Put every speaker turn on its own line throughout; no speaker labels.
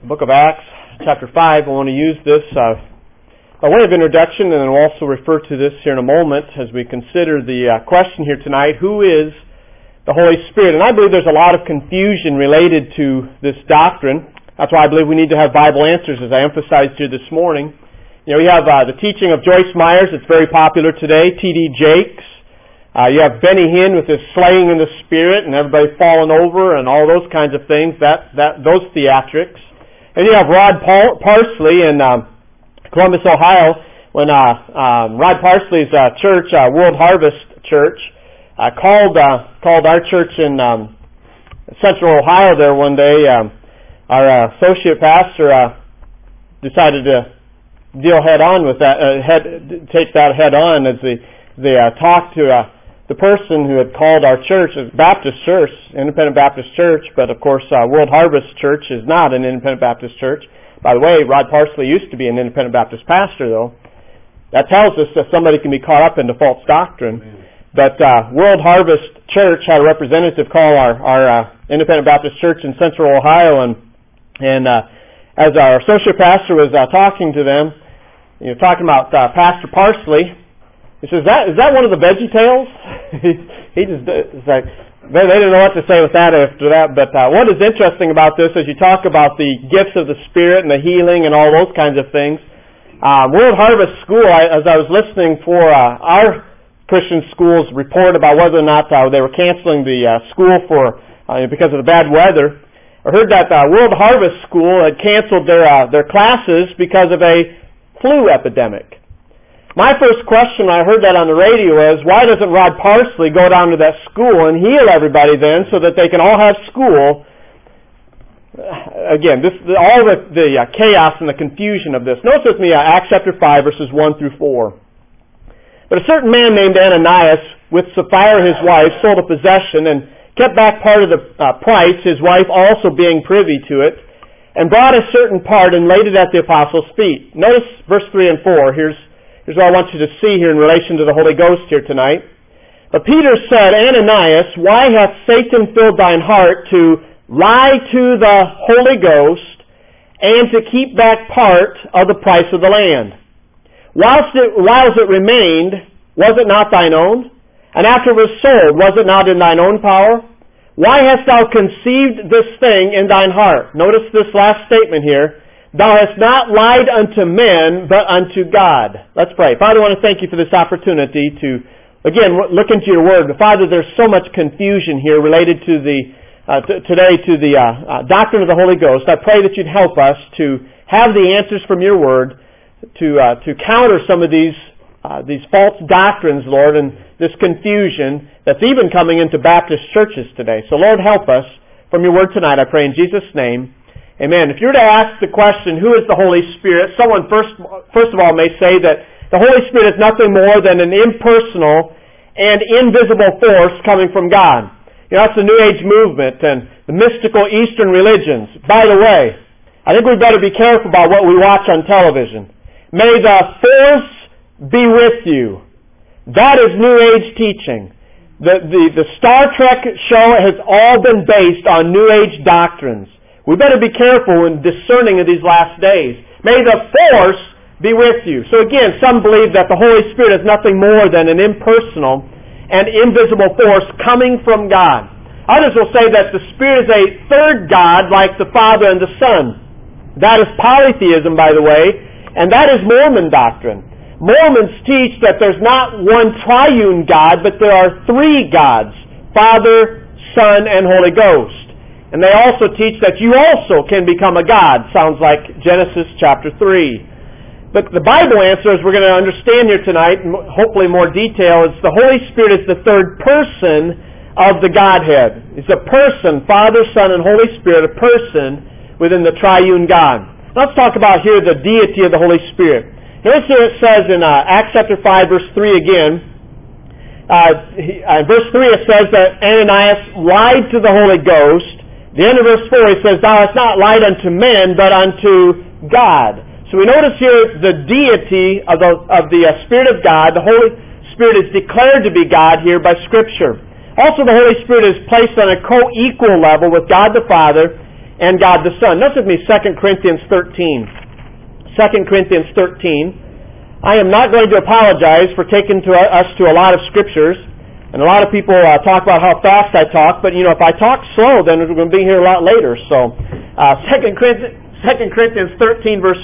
The book of Acts, chapter 5. I want to use this by way of introduction, and then we'll also refer to this here in a moment as we consider the question here tonight, who is the Holy Spirit? And I believe there's a lot of confusion related to this doctrine. That's why I believe we need to have Bible answers, as I emphasized here this morning. You know, we have the teaching of Joyce Myers. It's very popular today. T.D. Jakes. You have Benny Hinn with his slaying in the Spirit and everybody falling over and all those kinds of things. Those theatrics. And you have Rod Parsley in Columbus, Ohio, when Rod Parsley's church, World Harvest Church, called our church in Central Ohio there one day. Our associate pastor decided to deal head on with that, take that head on as they talked to the person who had called our church, a Baptist church, Independent Baptist Church, but of course World Harvest Church is not an Independent Baptist church. By the way, Rod Parsley used to be an Independent Baptist pastor, though. That tells us that somebody can be caught up into false doctrine. But World Harvest Church had a representative call our Independent Baptist Church in Central Ohio, and as our associate pastor was talking to them, talking about Pastor Parsley, he says, "Is that one of the Veggie Tales?" He just it's like they didn't know what to say with that after that. But what is interesting about this, as you talk about the gifts of the Spirit and the healing and all those kinds of things, World Harvest School, as I was listening for our Christian school's report about whether or not they were canceling the school for because of the bad weather, I heard that World Harvest School had canceled their classes because of a flu epidemic. My first question when I heard that on the radio is, why doesn't Rod Parsley go down to that school and heal everybody then so that they can all have school? Again, all the chaos and the confusion of this. Notice with me Acts chapter 5, verses 1 through 4. But a certain man named Ananias, with Sapphira his wife, sold a possession and kept back part of the price, his wife also being privy to it, and brought a certain part and laid it at the apostles' feet. Notice verse 3 and 4. Here's what I want you to see here in relation to the Holy Ghost here tonight. But Peter said, Ananias, why hath Satan filled thine heart to lie to the Holy Ghost and to keep back part of the price of the land? Whilst it remained, was it not thine own? And after it was sold, was it not in thine own power? Why hast thou conceived this thing in thine heart? Notice this last statement here. Thou hast not lied unto men, but unto God. Let's pray. Father, I want to thank you for this opportunity to, again, look into your word. Father, there's so much confusion here related to today to the doctrine of the Holy Ghost. I pray that you'd help us to have the answers from your word to counter some of these false doctrines, Lord, and this confusion that's even coming into Baptist churches today. So, Lord, help us from your word tonight, I pray in Jesus' name. Amen. If you were to ask the question, who is the Holy Spirit? Someone first of all may say that the Holy Spirit is nothing more than an impersonal and invisible force coming from God. That's the New Age movement and the mystical Eastern religions. By the way, I think we better be careful about what we watch on television. May the force be with you. That is New Age teaching. The Star Trek show has all been based on New Age doctrines. We better be careful in discerning of these last days. May the force be with you. So again, some believe that the Holy Spirit is nothing more than an impersonal and invisible force coming from God. Others will say that the Spirit is a third God like the Father and the Son. That is polytheism, by the way, and that is Mormon doctrine. Mormons teach that there's not one triune God, but there are three gods, Father, Son, and Holy Ghost. And they also teach that you also can become a God. Sounds like Genesis chapter 3. But the Bible answer, as we're going to understand here tonight, and hopefully more detail, is the Holy Spirit is the third person of the Godhead. It's a person, Father, Son, and Holy Spirit, a person within the triune God. Let's talk about here the deity of the Holy Spirit. Notice here it says in Acts chapter 5, verse 3 again, in verse 3 it says that Ananias lied to the Holy Ghost. The end of verse 4, he says, Thou hast not lied unto men, but unto God. So we notice here the deity of the Spirit of God. The Holy Spirit is declared to be God here by Scripture. Also, the Holy Spirit is placed on a co-equal level with God the Father and God the Son. Notice with me 2 Corinthians 13. 2 Corinthians 13. I am not going to apologize for taking us to a lot of scriptures. And a lot of people talk about how fast I talk, but if I talk slow, then we're going to be here a lot later. So, 2 Corinthians 13, verse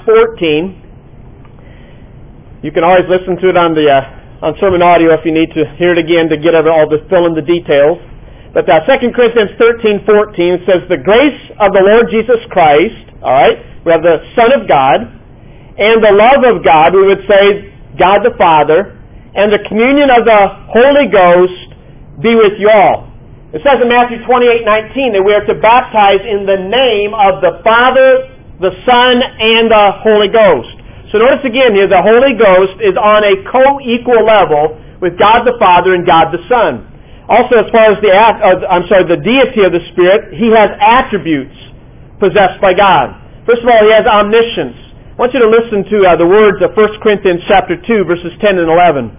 14. You can always listen to it on sermon audio if you need to hear it again to get all the fill in the details. But 2 Corinthians 13:14 says, "The grace of the Lord Jesus Christ," all right, we have the Son of God, "and the love of God," we would say God the Father, "and the communion of the Holy Ghost be with you all." It says in Matthew 28:19 that we are to baptize in the name of the Father, the Son, and the Holy Ghost. So notice again here, the Holy Ghost is on a co-equal level with God the Father and God the Son. Also, as far as the deity of the Spirit, He has attributes possessed by God. First of all, He has omniscience. I want you to listen to the words of 1 Corinthians chapter 2, verses 10 and 11.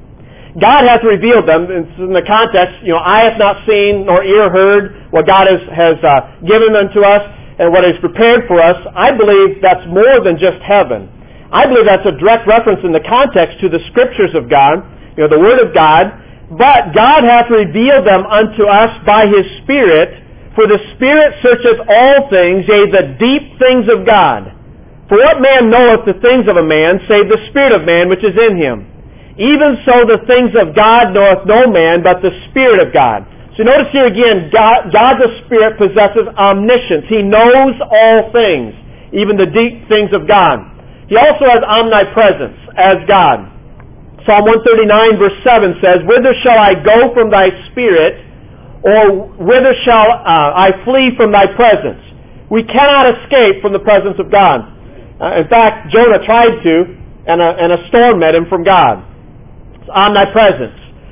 God hath revealed them. In the context, eye hath not seen, nor ear heard what God has given unto us, and what is prepared for us. I believe that's more than just heaven. I believe that's a direct reference in the context to the Scriptures of God, the Word of God. But God hath revealed them unto us by His Spirit, for the Spirit searcheth all things, yea, the deep things of God. For what man knoweth the things of a man, save the Spirit of man which is in him? Even so the things of God knoweth no man, but the Spirit of God. So notice here again, God the Spirit possesses omniscience. He knows all things, even the deep things of God. He also has omnipresence as God. Psalm 139 verse 7 says, "Whither shall I go from thy Spirit, or whither shall I flee from thy presence?" We cannot escape from the presence of God. In fact, Jonah tried to, and a storm met him from God. It's omnipresence.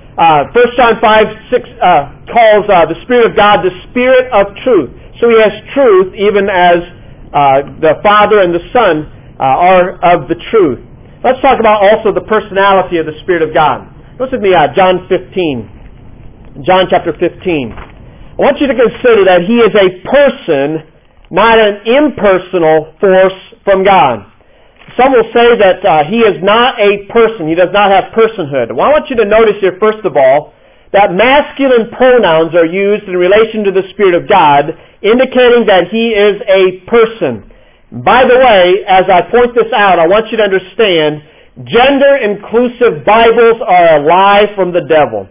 1 John 5:6 calls the Spirit of God the Spirit of truth. So He has truth, even as the Father and the Son are of the truth. Let's talk about also the personality of the Spirit of God. Listen to me, John 15. John chapter 15. I want you to consider that He is a person, not an impersonal force from God. Some will say that He is not a person. He does not have personhood. Well, I want you to notice here, first of all, that masculine pronouns are used in relation to the Spirit of God, indicating that He is a person. By the way, as I point this out, I want you to understand, gender-inclusive Bibles are a lie from the devil.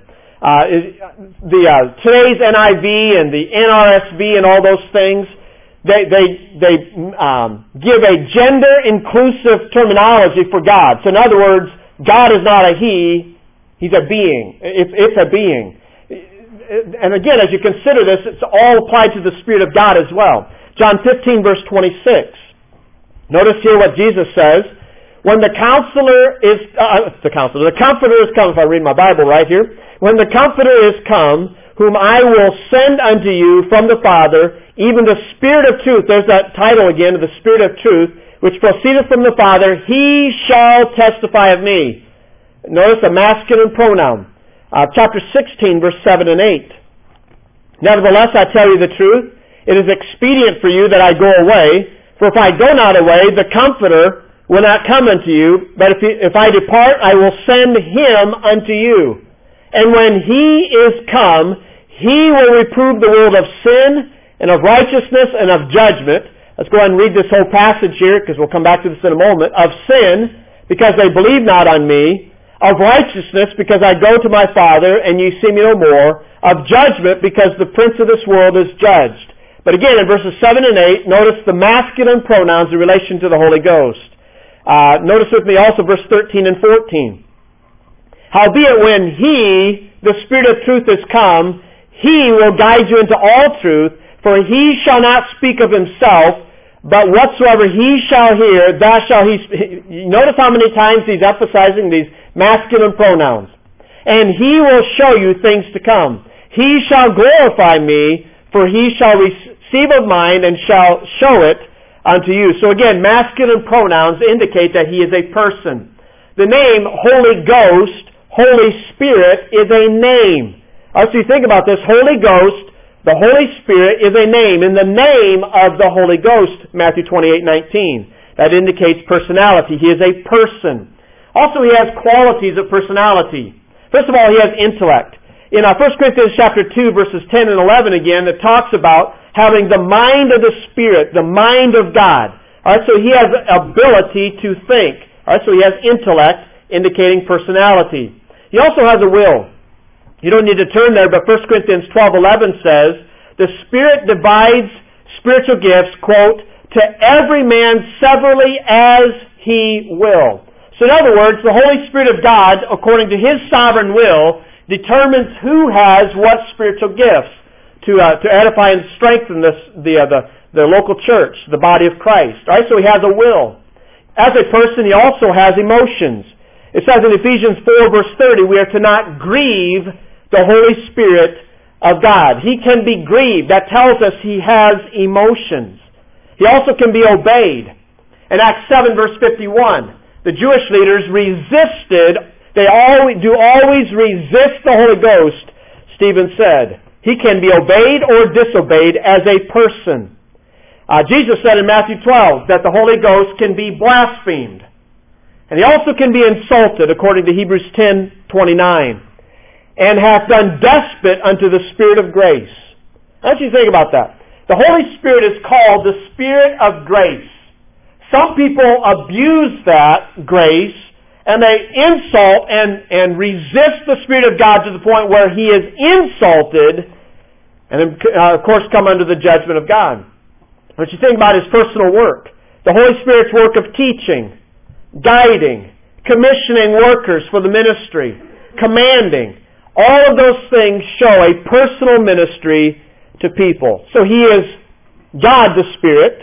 Today's NIV and the NRSV and all those things, they give a gender-inclusive terminology for God. So in other words, God is not a He, He's a being. It's a being. And again, as you consider this, it's all applied to the Spirit of God as well. John 15 verse 26. Notice here what Jesus says. When the Comforter is come, if I read my Bible right here. When the Comforter is come, whom I will send unto you from the Father, even the Spirit of truth, there's that title again, the Spirit of truth, which proceedeth from the Father, He shall testify of me. Notice a masculine pronoun. Chapter 16, verse 7 and 8. Nevertheless, I tell you the truth, it is expedient for you that I go away, for if I go not away, the Comforter will not come unto you, but if I depart, I will send Him unto you. And when He is come, He will reprove the world of sin, and of righteousness, and of judgment. Let's go ahead and read this whole passage here, because we'll come back to this in a moment. Of sin, because they believe not on me. Of righteousness, because I go to my Father, and ye see me no more. Of judgment, because the prince of this world is judged. But again, in verses 7 and 8, notice the masculine pronouns in relation to the Holy Ghost. Notice with me also verse 13 and 14. Howbeit when He, the Spirit of truth, is come, He will guide you into all truth, for He shall not speak of Himself, but whatsoever He shall hear, that shall He speak. Notice how many times He's emphasizing these masculine pronouns. And He will show you things to come. He shall glorify me, for He shall receive of mine and shall show it unto you. So again, masculine pronouns indicate that He is a person. The name Holy Ghost, Holy Spirit, is a name. So you think about this, Holy Ghost, The Holy Spirit is a name, in the name of the Holy Ghost, Matthew 28:19. That indicates personality. He is a person. Also, he has qualities of personality. First of all, he has intellect. In 1 Corinthians chapter 2, verses 10 and 11 again, it talks about having the mind of the Spirit, the mind of God. All right, so he has ability to think. All right, so he has intellect, indicating personality. He also has a will. You don't need to turn there, but 1 Corinthians 12:11 says, the Spirit divides spiritual gifts, quote, to every man severally as he will. So in other words, the Holy Spirit of God, according to His sovereign will, determines who has what spiritual gifts to edify and strengthen the local church, the body of Christ. All right, so he has a will. As a person, he also has emotions. It says in Ephesians 4, verse 30, we are to not grieve the Holy Spirit of God. He can be grieved. That tells us he has emotions. He also can be obeyed. In Acts 7, verse 51, the Jewish leaders resisted, they always resist the Holy Ghost, Stephen said. He can be obeyed or disobeyed as a person. Jesus said in Matthew 12 that the Holy Ghost can be blasphemed. And he also can be insulted, according to Hebrews 10:29. And hath done despot unto the Spirit of grace. I want you to think about that. The Holy Spirit is called the Spirit of grace. Some people abuse that grace, and they insult and resist the Spirit of God to the point where He is insulted, and then, of course, come under the judgment of God. What you think about His personal work. The Holy Spirit's work of teaching, guiding, commissioning workers for the ministry, commanding. All of those things show a personal ministry to people. So He is God the Spirit.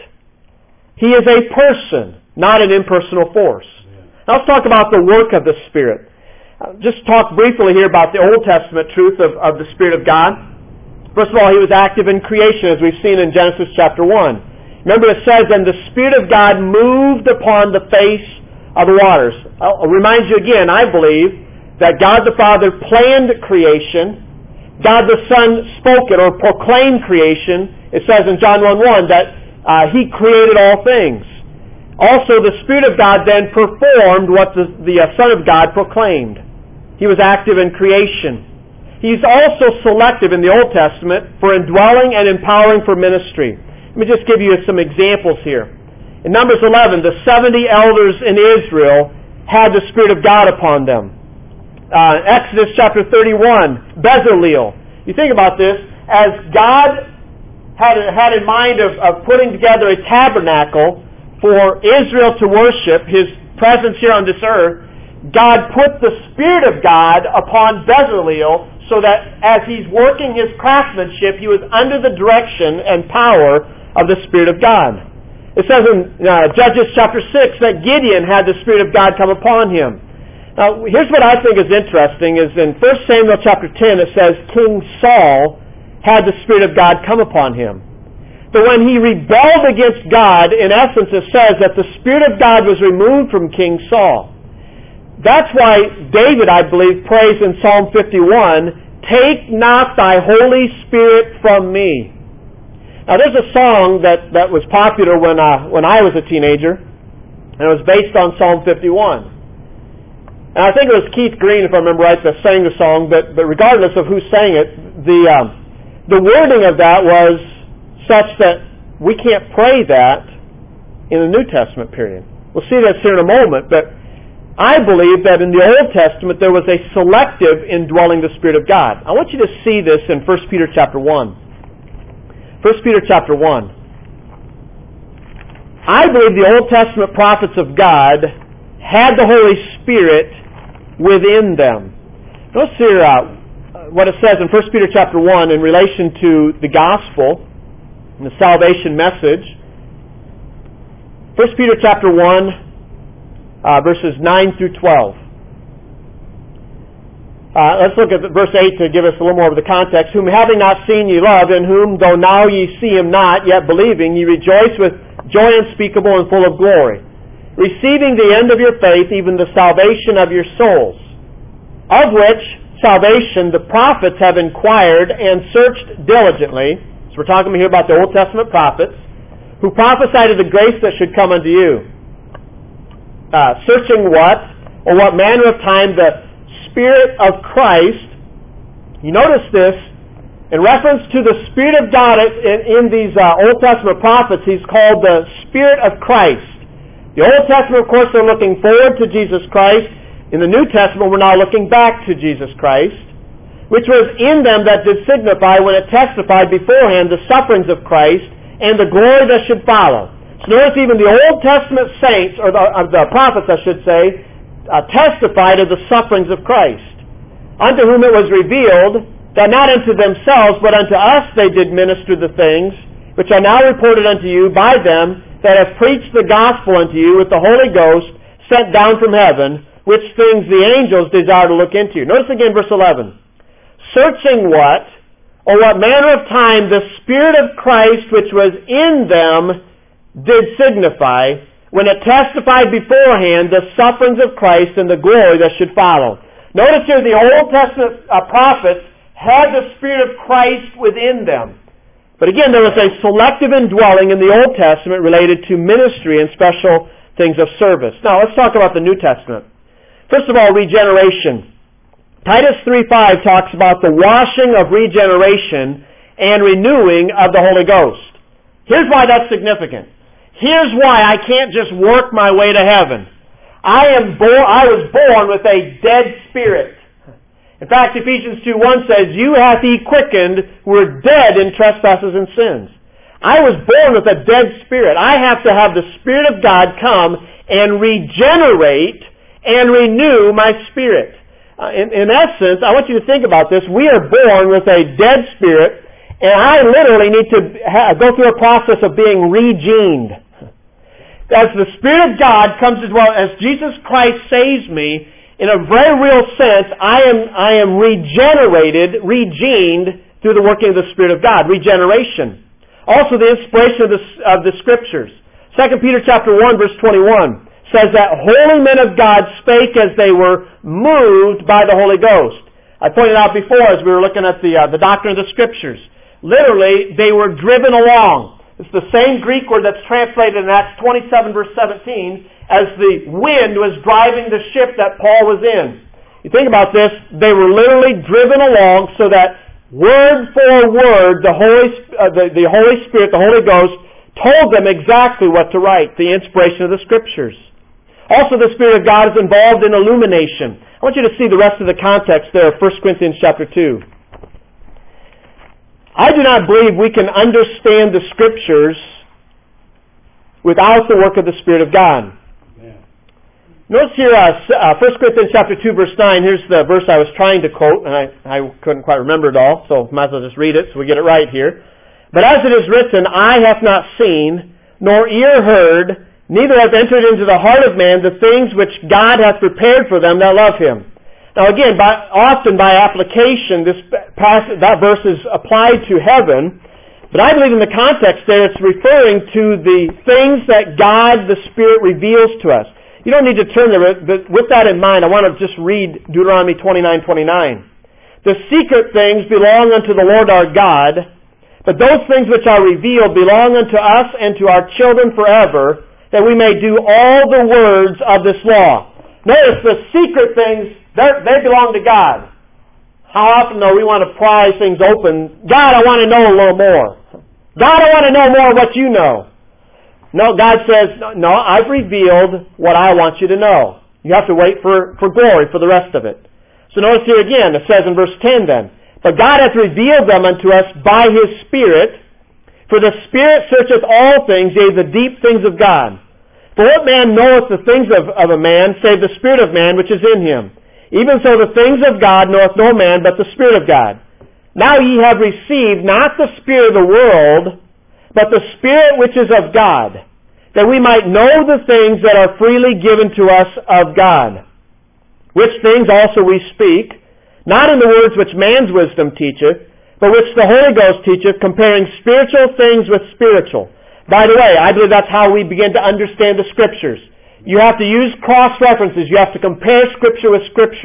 He is a person, not an impersonal force. Now let's talk about the work of the Spirit. Just talk briefly here about the Old Testament truth of the Spirit of God. First of all, He was active in creation, as we've seen in Genesis chapter 1. Remember it says, and the Spirit of God moved upon the face of the waters. I'll remind you again, I believe, that God the Father planned creation. God the Son spoke it or proclaimed creation. It says in John 1:1 that He created all things. Also, the Spirit of God then performed what the Son of God proclaimed. He was active in creation. He's also selective in the Old Testament for indwelling and empowering for ministry. Let me just give you some examples here. In Numbers 11, the 70 elders in Israel had the Spirit of God upon them. Exodus chapter 31, Bezaleel. You think about this, as God had in mind of putting together a tabernacle for Israel to worship, His presence here on this earth, God put the Spirit of God upon Bezaleel so that as he's working his craftsmanship, he was under the direction and power of the Spirit of God. It says in Judges chapter 6 that Gideon had the Spirit of God come upon him. Now, here's what I think is interesting, is in 1 Samuel chapter 10 it says King Saul had the Spirit of God come upon him. But when he rebelled against God, in essence it says that the Spirit of God was removed from King Saul. That's why David, I believe, prays in Psalm 51, "Take not thy Holy Spirit from me." Now there's a song that was popular when I was a teenager, and it was based on Psalm 51. And I think it was Keith Green, if I remember right, that sang the song, but regardless of who sang it, the wording of that was such that we can't pray that in the New Testament period. We'll see this here in a moment, but I believe that in the Old Testament there was a selective indwelling the Spirit of God. I want you to see this in 1 Peter chapter 1. 1 Peter chapter 1. I believe the Old Testament prophets of God had the Holy Spirit within them. Notice here what it says in 1 Peter chapter 1 in relation to the gospel and the salvation message. 1 Peter chapter 1, verses 9 through 12. Let's look at verse 8 to give us a little more of the context. "Whom having not seen ye love, in whom though now ye see Him not, yet believing, ye rejoice with joy unspeakable and full of glory, receiving the end of your faith, even the salvation of your souls, of which salvation, the prophets have inquired and searched diligently. So we're talking here about the Old Testament prophets, who prophesied of the grace that should come unto you. Searching what? Or what manner of time the Spirit of Christ. You notice this, in reference to the Spirit of God in these Old Testament prophets, He's called the Spirit of Christ. The Old Testament, of course, they're looking forward to Jesus Christ. In the New Testament, we're now looking back to Jesus Christ, which was in them that did signify, when it testified beforehand, the sufferings of Christ and the glory that should follow. So notice even the Old Testament saints, or the prophets, I should say, testified of the sufferings of Christ, unto whom it was revealed that not unto themselves, but unto us they did minister the things which are now reported unto you by them that have preached the gospel unto you with the Holy Ghost sent down from heaven, which things the angels desire to look into. Notice again verse 11. Searching what, or what manner of time the Spirit of Christ which was in them did signify, when it testified beforehand the sufferings of Christ and the glory that should follow. Notice here the Old Testament prophets had the Spirit of Christ within them. But again, there was a selective indwelling in the Old Testament related to ministry and special things of service. Now, let's talk about the New Testament. First of all, regeneration. Titus 3:5 talks about the washing of regeneration and renewing of the Holy Ghost. Here's why that's significant. Here's why I can't just work my way to heaven. I was born with a dead spirit. In fact, Ephesians 2:1 says, "You hath He quickened, who were dead in trespasses and sins." I was born with a dead spirit. I have to have the Spirit of God come and regenerate and renew my spirit. In essence, I want you to think about this. We are born with a dead spirit, and I literally need to go through a process of being regened. As the Spirit of God comes as well, as Jesus Christ saves me, in a very real sense, I am regenerated, regened through the working of the Spirit of God. Regeneration. Also, the inspiration of the Scriptures. 2 Peter chapter 1, verse 21 says that holy men of God spake as they were moved by the Holy Ghost. I pointed out before as we were looking at the doctrine of the Scriptures. Literally, they were driven along. It's the same Greek word that's translated in Acts 27, verse 17, as the wind was driving the ship that Paul was in. You think about this, they were literally driven along so that word for word, the Holy Spirit, the Holy Ghost, told them exactly what to write, the inspiration of the Scriptures. Also, the Spirit of God is involved in illumination. I want you to see the rest of the context there of 1 Corinthians chapter 2. I do not believe we can understand the Scriptures without the work of the Spirit of God. Amen. Notice here 1 Corinthians chapter 2, verse 9. Here's the verse I was trying to quote, and I couldn't quite remember it all, so might as well just read it so we get it right here. But as it is written, eye hath not seen, nor ear heard, neither hath entered into the heart of man the things which God hath prepared for them that love Him. Now again, often by application, that verse is applied to heaven, but I believe in the context there it's referring to the things that God, the Spirit, reveals to us. You don't need to turn there, but with that in mind, I want to just read Deuteronomy 29:29. The secret things belong unto the Lord our God, but those things which are revealed belong unto us and to our children forever, that we may do all the words of this law. Notice the secret things, they belong to God. How often, though, we want to pry things open. God, I want to know a little more. God, I want to know more of what you know. No, God says, no, I've revealed what I want you to know. You have to wait for glory for the rest of it. So notice here again, it says in verse 10 then, but God hath revealed them unto us by His Spirit, for the Spirit searcheth all things, yea, the deep things of God. For what man knoweth the things of a man, save the Spirit of man which is in him? Even so the things of God knoweth no man, but the Spirit of God. Now ye have received not the spirit of the world, but the Spirit which is of God, that we might know the things that are freely given to us of God. Which things also we speak, not in the words which man's wisdom teacheth, but which the Holy Ghost teacheth, comparing spiritual things with spiritual. By the way, I believe that's how we begin to understand the Scriptures. You have to use cross-references. You have to compare Scripture with Scripture.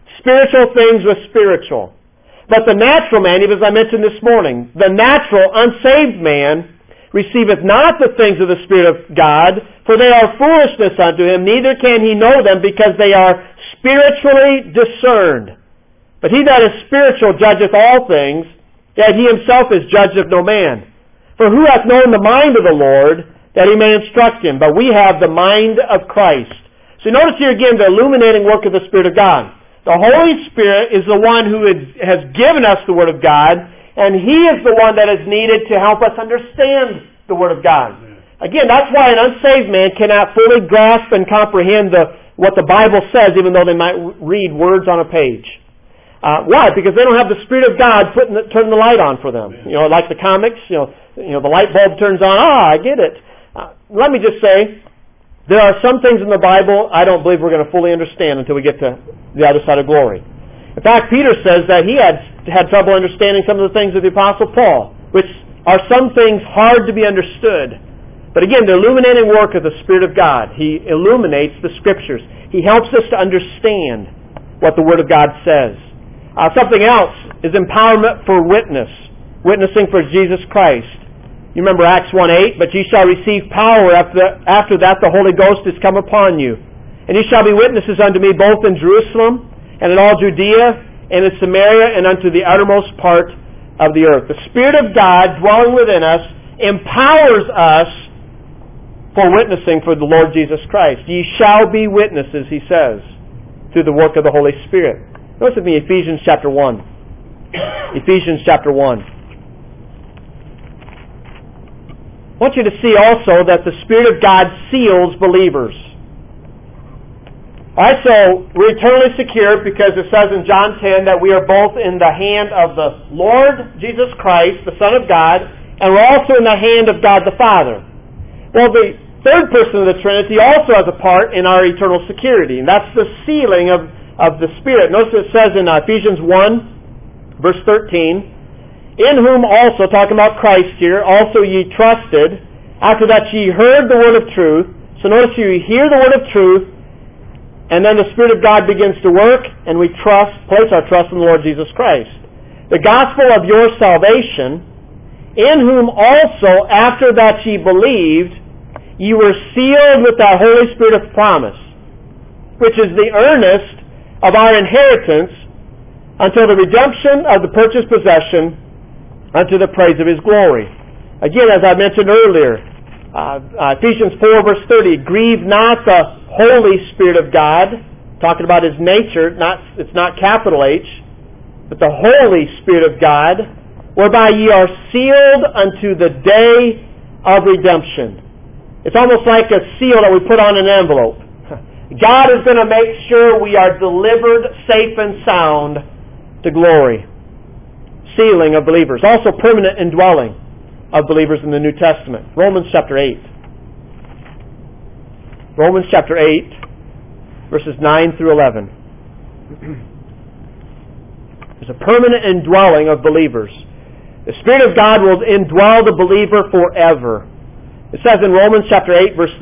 spiritual things with spiritual. But the natural man, even as I mentioned this morning, the natural, unsaved man receiveth not the things of the Spirit of God, for they are foolishness unto him, neither can he know them, because they are spiritually discerned. But he that is spiritual judgeth all things, yet he himself is judged of no man. For who hath known the mind of the Lord, that he may instruct him? But we have the mind of Christ. So notice here again the illuminating work of the Spirit of God. The Holy Spirit is the one who has given us the Word of God, and He is the one that is needed to help us understand the Word of God. Again, that's why an unsaved man cannot fully grasp and comprehend what the Bible says, even though they might read words on a page. Why? Because they don't have the Spirit of God turning the light on for them. Like the comics, the light bulb turns on. I get it. Let me just say, there are some things in the Bible I don't believe we're going to fully understand until we get to the other side of glory. In fact, Peter says that he had trouble understanding some of the things of the Apostle Paul, which are some things hard to be understood. But again, the illuminating work of the Spirit of God. He illuminates the Scriptures. He helps us to understand what the Word of God says. Something else is empowerment for witnessing for Jesus Christ. You remember Acts 1:8, but ye shall receive power after that the Holy Ghost is come upon you. And ye shall be witnesses unto me both in Jerusalem and in all Judea and in Samaria and unto the uttermost part of the earth. The Spirit of God dwelling within us empowers us for witnessing for the Lord Jesus Christ. Ye shall be witnesses, he says, through the work of the Holy Spirit. Notice with me Ephesians chapter 1. Ephesians chapter 1. I want you to see also that the Spirit of God seals believers. Alright, so we're eternally secure because it says in John 10 that we are both in the hand of the Lord Jesus Christ, the Son of God, and we're also in the hand of God the Father. Well, the third person of the Trinity also has a part in our eternal security, and that's the sealing of the Spirit. Notice it says in Ephesians 1, verse 13, in whom also, talking about Christ here, also ye trusted, after that ye heard the word of truth. So notice you hear the word of truth, and then the Spirit of God begins to work, and we place our trust in the Lord Jesus Christ. The gospel of your salvation, in whom also, after that ye believed, ye were sealed with that Holy Spirit of promise, which is the earnest of our inheritance until the redemption of the purchased possession, unto the praise of His glory. Again, as I mentioned earlier, Ephesians 4 verse 30, grieve not the Holy Spirit of God, talking about His nature, it's not capital H, but the Holy Spirit of God, whereby ye are sealed unto the day of redemption. It's almost like a seal that we put on an envelope. God is going to make sure we are delivered safe and sound to glory. Sealing of believers. Also permanent indwelling of believers in the New Testament. Romans chapter 8. Romans chapter 8, verses 9 through 11. There's a permanent indwelling of believers. The Spirit of God will indwell the believer forever. It says in Romans chapter 8, verse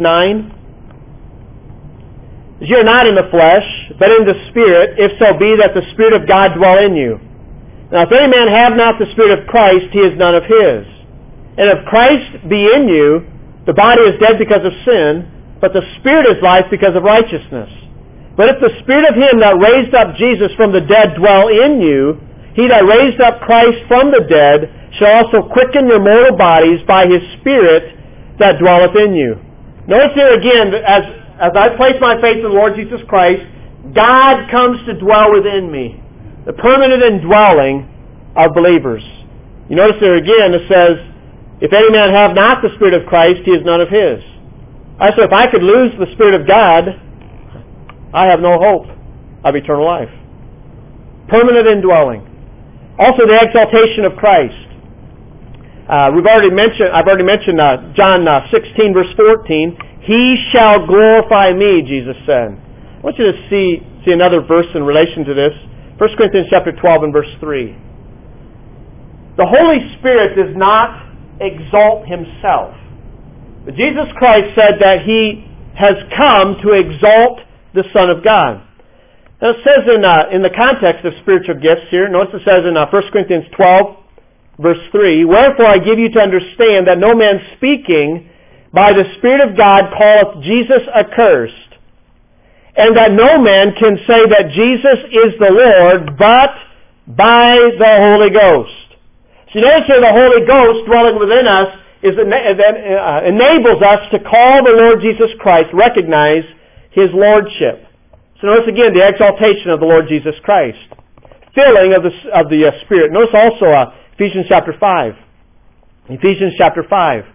9, ye are not in the flesh, but in the Spirit, if so be that the Spirit of God dwell in you. Now, if any man have not the Spirit of Christ, he is none of his. And if Christ be in you, the body is dead because of sin, but the Spirit is life because of righteousness. But if the Spirit of Him that raised up Jesus from the dead dwell in you, He that raised up Christ from the dead shall also quicken your mortal bodies by His Spirit that dwelleth in you. Notice here again, as I place my faith in the Lord Jesus Christ, God comes to dwell within me. The permanent indwelling of believers. You notice there again it says, if any man have not the Spirit of Christ, he is none of his. So if I could lose the Spirit of God, I have no hope of eternal life. Permanent indwelling. Also the exaltation of Christ. I've already mentioned John 16 verse 14. He shall glorify me, Jesus said. I want you to see another verse in relation to this. 1 Corinthians chapter 12 and verse 3. The Holy Spirit does not exalt Himself. But Jesus Christ said that He has come to exalt the Son of God. Now it says in the context of spiritual gifts here, notice it says in 1 Corinthians 12, verse 3, "Wherefore I give you to understand that no man speaking by the Spirit of God calleth Jesus accursed, and that no man can say that Jesus is the Lord, but by the Holy Ghost." So notice here the Holy Ghost dwelling within us enables us to call the Lord Jesus Christ, recognize His Lordship. So notice again the exaltation of the Lord Jesus Christ. Filling of the Spirit. Notice also Ephesians chapter 5. Ephesians chapter 5.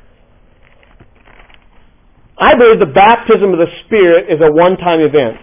I believe the baptism of the Spirit is a one-time event.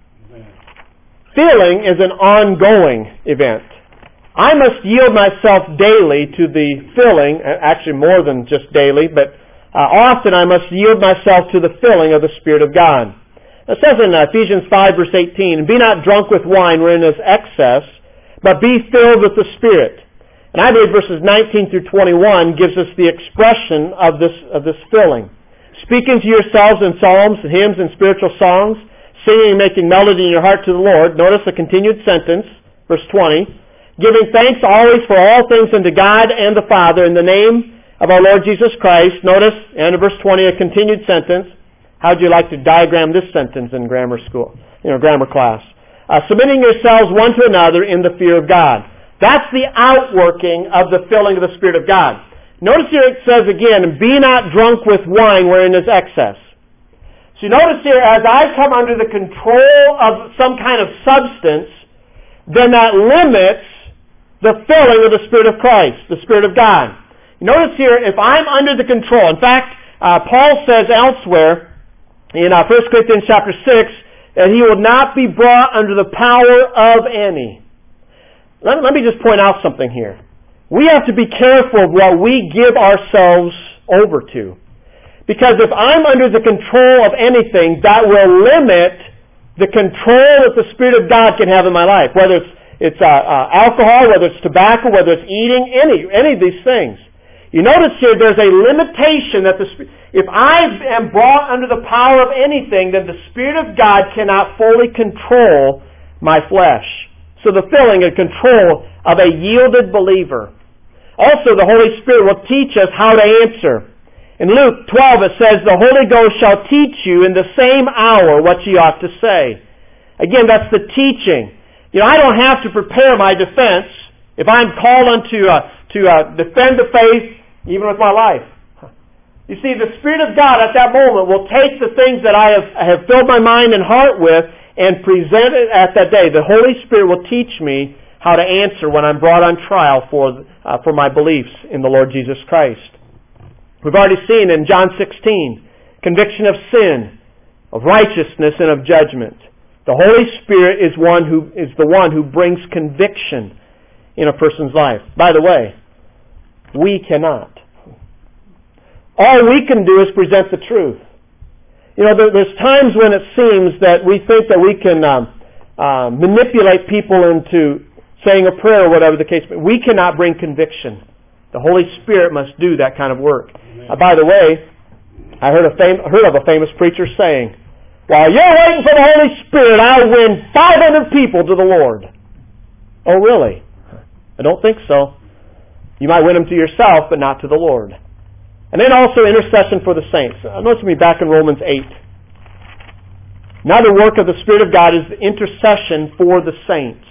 Filling is an ongoing event. I must yield myself daily to the filling, actually more than just daily, but often I must yield myself to the filling of the Spirit of God. It says in Ephesians 5 verse 18, "And be not drunk with wine wherein is excess, but be filled with the Spirit." And I believe verses 19 through 21 gives us the expression of this filling. "Speaking to yourselves in psalms, hymns, and spiritual songs, singing and making melody in your heart to the Lord." Notice the continued sentence, verse 20. "Giving thanks always for all things unto God and the Father in the name of our Lord Jesus Christ." Notice, and in verse 20, a continued sentence. How'd you like to diagram this sentence in grammar school, grammar class? "Submitting yourselves one to another in the fear of God." That's the outworking of the filling of the Spirit of God. Notice here it says again, "Be not drunk with wine wherein is excess." So notice here, as I come under the control of some kind of substance, then that limits the filling of the Spirit of Christ, the Spirit of God. Notice here, if I'm under the control, in fact, Paul says elsewhere, in 1 Corinthians chapter 6, that he will not be brought under the power of any. Let me just point out something here. We have to be careful of what we give ourselves over to. Because if I'm under the control of anything, that will limit the control that the Spirit of God can have in my life. Whether it's alcohol, whether it's tobacco, whether it's eating, any of these things. You notice here there's a limitation that if I am brought under the power of anything, then the Spirit of God cannot fully control my flesh. So the filling and control of a yielded believer. Also, the Holy Spirit will teach us how to answer. In Luke 12 it says, "The Holy Ghost shall teach you in the same hour what ye ought to say." Again, that's the teaching. I don't have to prepare my defense if I'm called on to defend the faith, even with my life. You see, the Spirit of God at that moment will take the things that I have filled my mind and heart with and present it at that day. The Holy Spirit will teach me how to answer when I'm brought on trial for my beliefs in the Lord Jesus Christ. We've already seen in John 16, conviction of sin, of righteousness, and of judgment. The Holy Spirit is the one who brings conviction in a person's life. By the way, we cannot. All we can do is present the truth. There's times when it seems that we think that we can manipulate people into saying a prayer or whatever the case may be. We cannot bring conviction. The Holy Spirit must do that kind of work. By the way, I heard of a famous preacher saying, "While you're waiting for the Holy Spirit, I'll win 500 people to the Lord." Oh, really? I don't think so. You might win them to yourself, but not to the Lord. And then also intercession for the saints. Notice me back in Romans 8. Another work of the Spirit of God is the intercession for the saints.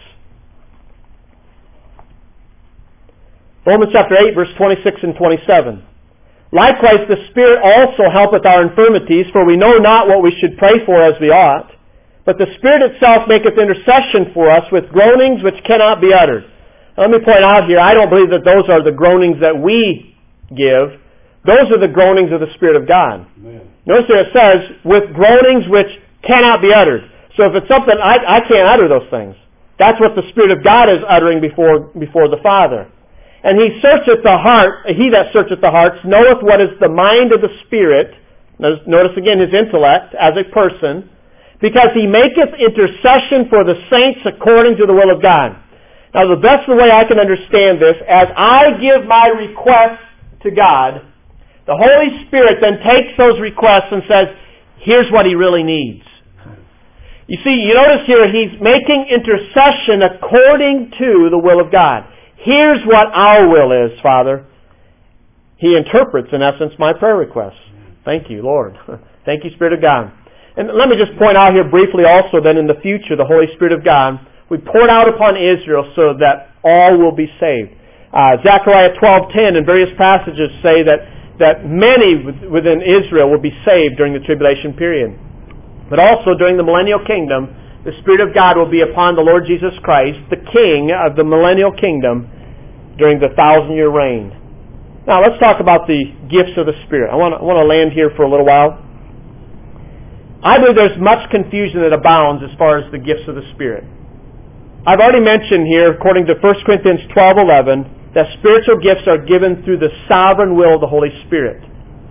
Romans chapter 8, verse 26 and 27. "Likewise the Spirit also helpeth our infirmities, for we know not what we should pray for as we ought. But the Spirit itself maketh intercession for us with groanings which cannot be uttered." Now, let me point out here, I don't believe that those are the groanings that we give. Those are the groanings of the Spirit of God. Amen. Notice there it says, with groanings which cannot be uttered. So if it's something, I can't utter those things. That's what the Spirit of God is uttering before the Father. "And he searcheth the heart, he that searcheth the hearts, knoweth what is the mind of the Spirit." Notice again his intellect as a person. "Because he maketh intercession for the saints according to the will of God." Now the best way I can understand this, as I give my requests to God, the Holy Spirit then takes those requests and says, "Here's what he really needs." You see, you notice here he's making intercession according to the will of God. Here's what our will is, Father. He interprets, in essence, my prayer requests. Thank you, Lord. Thank you, Spirit of God. And let me just point out here briefly also that in the future, the Holy Spirit of God will be poured out upon Israel so that all will be saved. Zechariah 12:10 and various passages say that many within Israel will be saved during the tribulation period. But also during the millennial kingdom, the Spirit of God will be upon the Lord Jesus Christ, the King of the millennial kingdom, during the 1,000-year reign. Now let's talk about the gifts of the Spirit. I want to land here for a little while. I believe there's much confusion that abounds as far as the gifts of the Spirit. I've already mentioned here, according to 1 Corinthians 12:11, that spiritual gifts are given through the sovereign will of the Holy Spirit.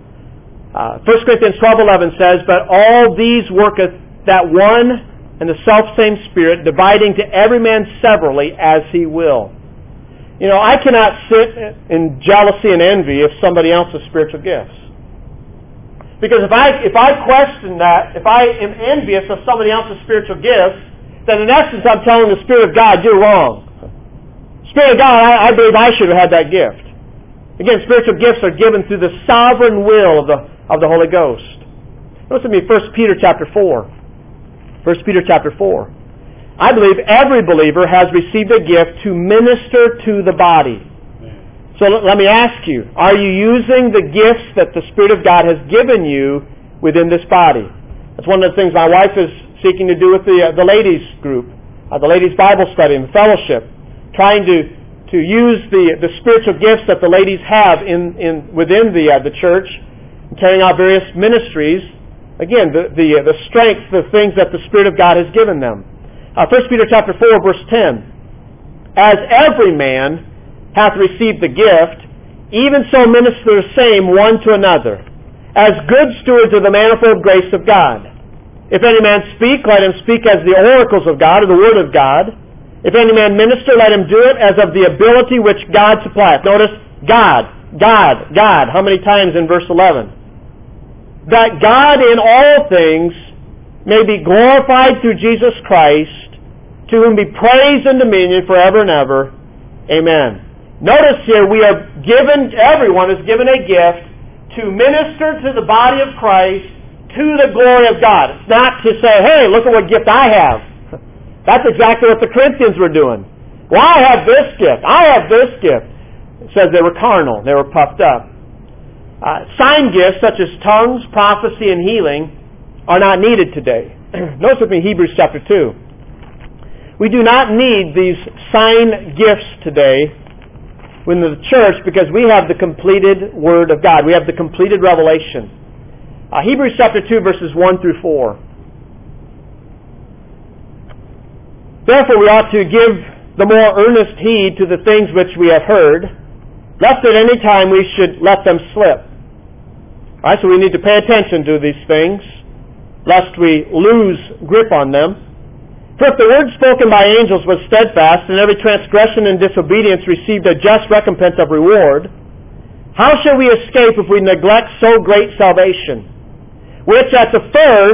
1 Corinthians 12:11 says, "But all these worketh that one and the selfsame Spirit, dividing to every man severally as he will." You know, I cannot sit in jealousy and envy of somebody else's spiritual gifts. Because if I question that, if I am envious of somebody else's spiritual gifts, then in essence I'm telling the Spirit of God, you're wrong. Spirit of God, I believe I should have had that gift. Again, spiritual gifts are given through the sovereign will of the Holy Ghost. Notice with me 1 Peter chapter 4. 1 Peter chapter 4. I believe every believer has received a gift to minister to the body. So let me ask you, are you using the gifts that the Spirit of God has given you within this body? That's one of the things my wife is seeking to do with the ladies group, the ladies Bible study and fellowship, trying to use the spiritual gifts that the ladies have within the church, carrying out various ministries. Again, the strength, the things that the Spirit of God has given them. 1 Peter chapter 4, verse 10. "As every man hath received the gift, even so minister the same one to another, as good stewards of the manifold grace of God. If any man speak, let him speak as the oracles of God, or the word of God. If any man minister, let him do it as of the ability which God supplieth." Notice, God, God, God. How many times in verse 11? "That God in all things may be glorified through Jesus Christ, to whom be praise and dominion forever and ever. Amen." Notice here, everyone is given a gift to minister to the body of Christ to the glory of God. It's not to say, hey, look at what gift I have. That's exactly what the Corinthians were doing. Well, I have this gift. I have this gift. It says they were carnal. They were puffed up. Sign gifts such as tongues, prophecy, and healing are not needed today. Notice with me Hebrews chapter 2. We do not need these sign gifts today within the church because we have the completed Word of God. We have the completed revelation. Hebrews chapter 2 verses 1 through 4. "Therefore we ought to give the more earnest heed to the things which we have heard, lest at any time we should let them slip." All right, so we need to pay attention to these things, lest we lose grip on them. "For if the word spoken by angels was steadfast, and every transgression and disobedience received a just recompense of reward, how shall we escape if we neglect so great salvation, which at the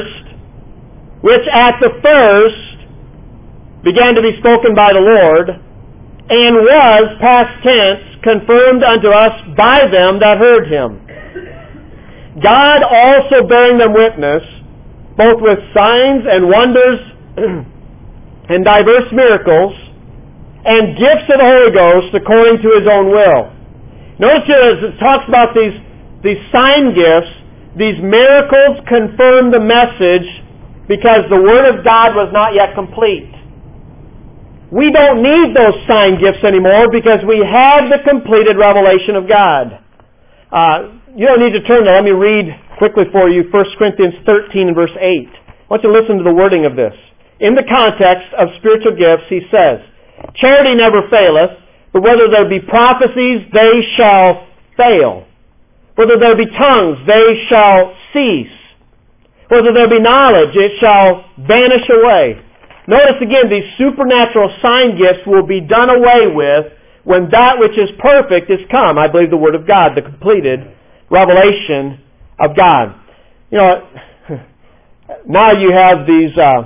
first began to be spoken by the Lord, and was, past tense, confirmed unto us by them that heard him? God also bearing them witness, both with signs and wonders and diverse miracles, and gifts of the Holy Ghost according to his own will." Notice here as it talks about these sign gifts, these miracles confirm the message because the Word of God was not yet complete. We don't need those sign gifts anymore because we have the completed revelation of God. You don't need to turn there. Let me read quickly for you 1 Corinthians 13 and verse 8. I want you to listen to the wording of this. In the context of spiritual gifts, he says, "Charity never faileth, but whether there be prophecies, they shall fail. Whether there be tongues, they shall cease. Whether there be knowledge, it shall vanish away." Notice again, these supernatural sign gifts will be done away with when that which is perfect is come. I believe the Word of God, the completed revelation of God. You know, now you have these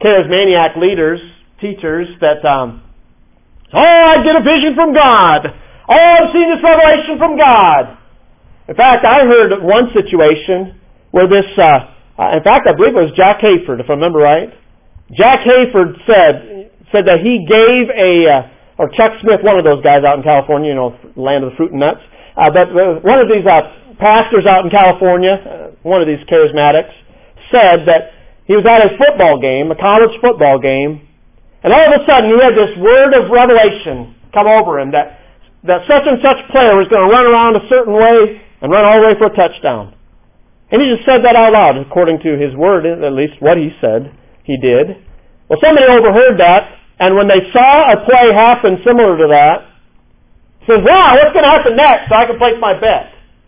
charismaniac leaders, teachers that, I get a vision from God. I've seen this revelation from God. In fact, I heard of one situation where this, in fact, I believe it was Jack Hayford, if I remember right. Jack Hayford said that he gave or Chuck Smith, one of those guys out in California, land of the fruit and nuts, but one of these pastors out in California, one of these charismatics, said that he was at a football game, a college football game, and all of a sudden he had this word of revelation come over him that such and such player was going to run around a certain way and run all the way for a touchdown. And he just said that out loud, according to his word, at least what he said he did. Well, somebody overheard that, and when they saw a play happen similar to that, says, wow, what's going to happen next so I can place my bet?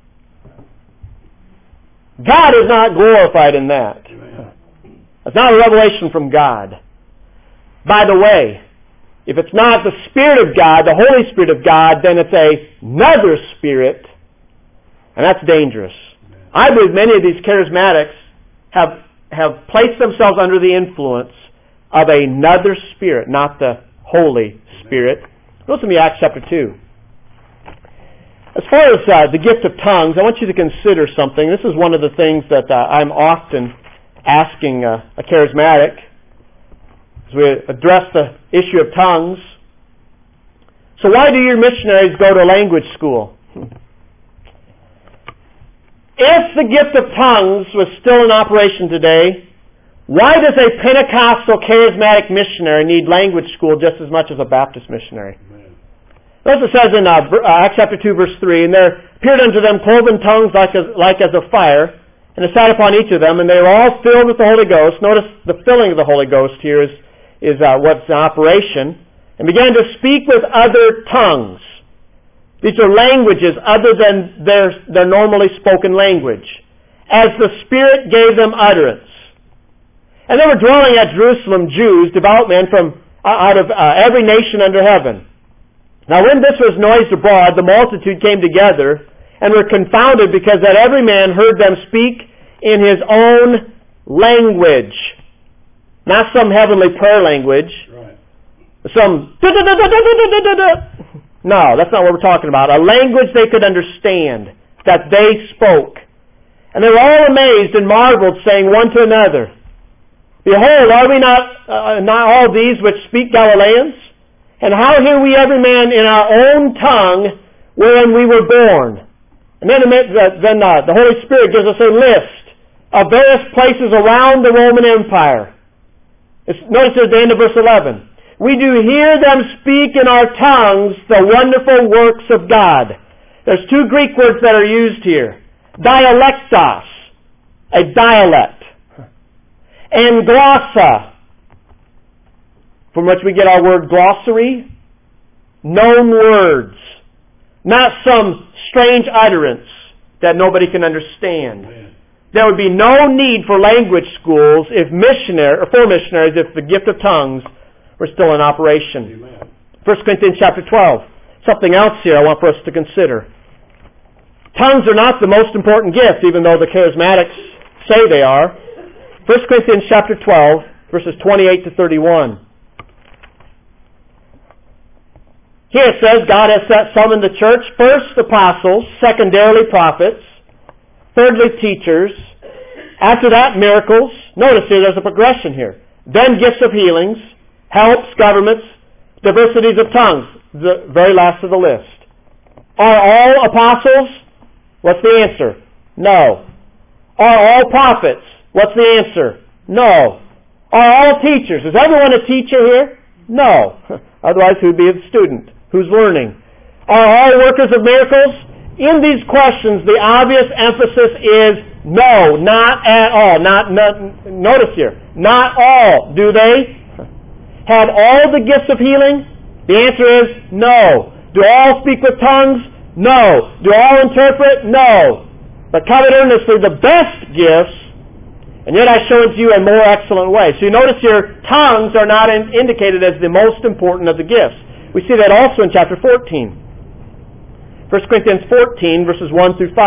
God is not glorified in that. It's not a revelation from God. By the way, if it's not the Spirit of God, the Holy Spirit of God, then it's another spirit, and that's dangerous. I believe many of these charismatics have placed themselves under the influence of another spirit, not the Holy Spirit. Listen to me, Acts chapter 2. As far as the gift of tongues, I want you to consider something. This is one of the things that I'm often asking a charismatic as we address the issue of tongues. So why do your missionaries go to language school? If the gift of tongues was still in operation today, why does a Pentecostal charismatic missionary need language school just as much as a Baptist missionary? Notice it says in Acts chapter 2 verse 3, and there appeared unto them cloven tongues like as of fire, and it sat upon each of them, and they were all filled with the Holy Ghost. Notice the filling of the Holy Ghost here is what's in operation, and began to speak with other tongues. These are languages other than their normally spoken language, as the Spirit gave them utterance. And there were dwelling at Jerusalem Jews, devout men from out of every nation under heaven. Now when this was noised abroad, the multitude came together and were confounded, because that every man heard them speak in his own language. Not some heavenly prayer language. Right. Some no, that's not what we're talking about. A language they could understand, that they spoke. And they were all amazed and marveled, saying one to another, Behold, are we not all these which speak Galileans? And how hear we every man in our own tongue wherein we were born? And then the Holy Spirit gives us a list of various places around the Roman Empire. Notice at the end of verse 11. We do hear them speak in our tongues the wonderful works of God. There's two Greek words that are used here. Dialectos, a dialect. And glossa, from which we get our word glossary, known words. Not some strange utterance that nobody can understand. Amen. There would be no need for language schools for missionaries if the gift of tongues were still in operation. Amen. 1 Corinthians chapter 12. Something else here I want for us to consider. Tongues are not the most important gift, even though the charismatics say they are. 1 Corinthians chapter 12, verses 28 to 31. Here it says, God has set some in the church, first apostles, secondarily prophets, thirdly teachers, after that miracles. Notice here there's a progression here. Then gifts of healings, helps, governments, diversities of tongues, the very last of the list. Are all apostles? What's the answer? No. Are all prophets? What's the answer? No. Are all teachers? Is everyone a teacher here? No. Otherwise, who'd be a student? Who's learning? Are all workers of miracles? In these questions, the obvious emphasis is no, not at all. Notice here, not all. Do they have all the gifts of healing? The answer is no. Do all speak with tongues? No. Do all interpret? No. But covet earnestly the best gifts, and yet I show it to you a more excellent way. So you notice here, tongues are not indicated as the most important of the gifts. We see that also in chapter 14. 1 Corinthians 14, verses 1 through 5.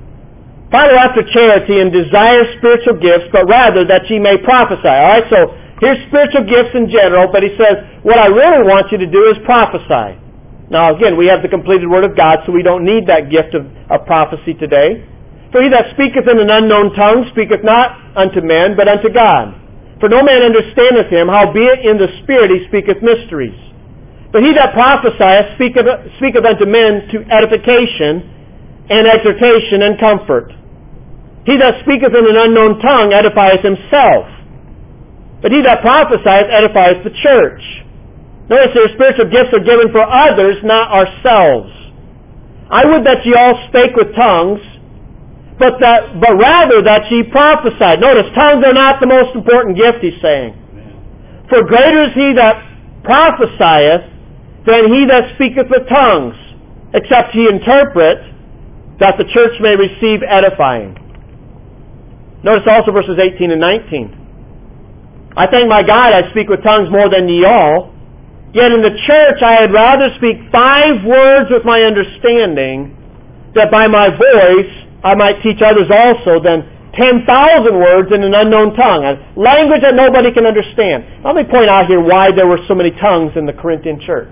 Follow after charity and desire spiritual gifts, but rather that ye may prophesy. Alright, so Here's spiritual gifts in general, but he says, what I really want you to do is prophesy. Now again, we have the completed Word of God, so we don't need that gift of prophecy today. For he that speaketh in an unknown tongue speaketh not unto men, but unto God. For no man understandeth him, howbeit in the Spirit he speaketh mysteries. But he that prophesieth speaketh unto men to edification and exhortation and comfort. He that speaketh in an unknown tongue edifieth himself. But he that prophesieth edifieth the church. Notice here, spiritual gifts are given for others, not ourselves. I would that ye all spake with tongues, but rather that ye prophesied. Notice, tongues are not the most important gift, he's saying. For greater is he that prophesieth than he that speaketh with tongues, except he interpret, that the church may receive edifying. Notice also verses 18 and 19. I thank my God I speak with tongues more than ye all, yet in the church I had rather speak 5 words with my understanding, that by my voice I might teach others also, than 10,000 words in an unknown tongue, a language that nobody can understand. Let me point out here why there were so many tongues in the Corinthian church.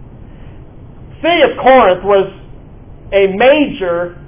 The city of Corinth was a major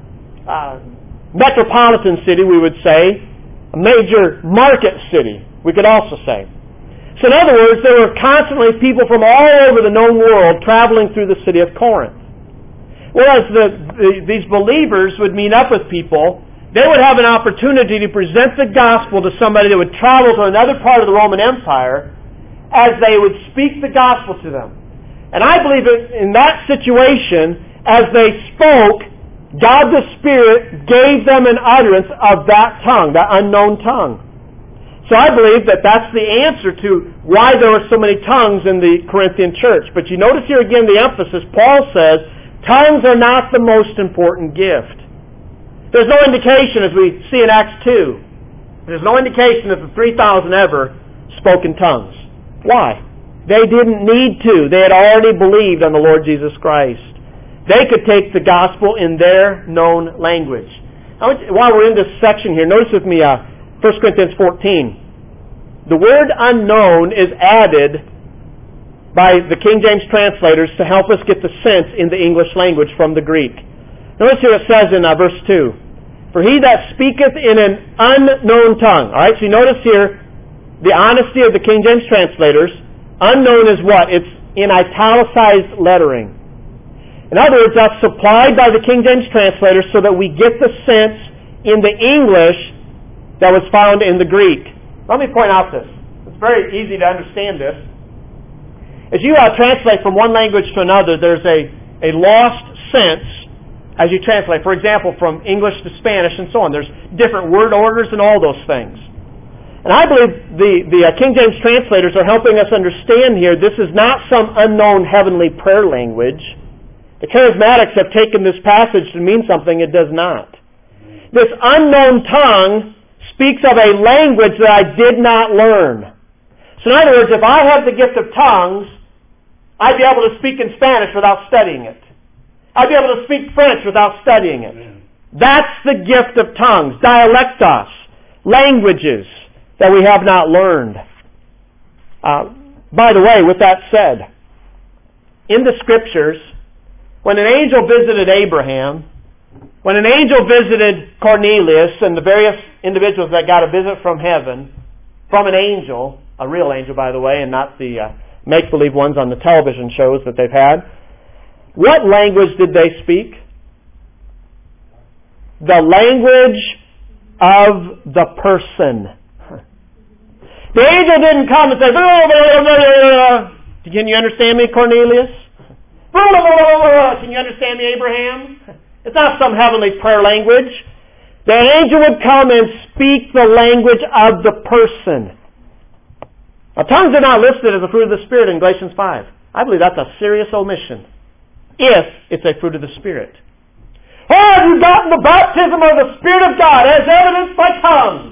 metropolitan city, we would say, a major market city, we could also say. So in other words, there were constantly people from all over the known world traveling through the city of Corinth. Whereas these believers would meet up with people, they would have an opportunity to present the gospel to somebody that would travel to another part of the Roman Empire as they would speak the gospel to them. And I believe that in that situation, as they spoke, God the Spirit gave them an utterance of that tongue, that unknown tongue. So I believe that that's the answer to why there were so many tongues in the Corinthian church. But you notice here again the emphasis. Paul says, tongues are not the most important gift. There's no indication, as we see in Acts 2, there's no indication that the 3,000 ever spoke in tongues. Why? They didn't need to. They had already believed on the Lord Jesus Christ. They could take the gospel in their known language. Now, while we're in this section here, notice with me 1 Corinthians 14. The word unknown is added by the King James translators to help us get the sense in the English language from the Greek. Notice here it says in verse 2, For he that speaketh in an unknown tongue. Alright, so you notice here the honesty of the King James translators. Unknown is what? It's in italicized lettering. In other words, that's supplied by the King James translators so that we get the sense in the English that was found in the Greek. Let me point out this. It's very easy to understand this. As you translate from one language to another, there's a lost sense as you translate. For example, from English to Spanish and so on. There's different word orders and all those things. And I believe the King James translators are helping us understand here this is not some unknown heavenly prayer language. The charismatics have taken this passage to mean something it does not. This unknown tongue speaks of a language that I did not learn. So in other words, if I had the gift of tongues, I'd be able to speak in Spanish without studying it. I'd be able to speak French without studying it. That's the gift of tongues, dialectos, languages that we have not learned. By the way, with that said, in the Scriptures, when an angel visited Abraham, when an angel visited Cornelius and the various individuals that got a visit from heaven, from an angel, a real angel by the way, and not the make-believe ones on the television shows that they've had, what language did they speak? The language of the person. The angel didn't come and say, can you understand me, Cornelius? Can you understand me, Abraham? It's not some heavenly prayer language. The angel would come and speak the language of the person. Now, tongues are not listed as a fruit of the Spirit in Galatians 5. I believe that's a serious omission, if it's a fruit of the Spirit. Oh, have you gotten the baptism of the Spirit of God as evidenced by tongues?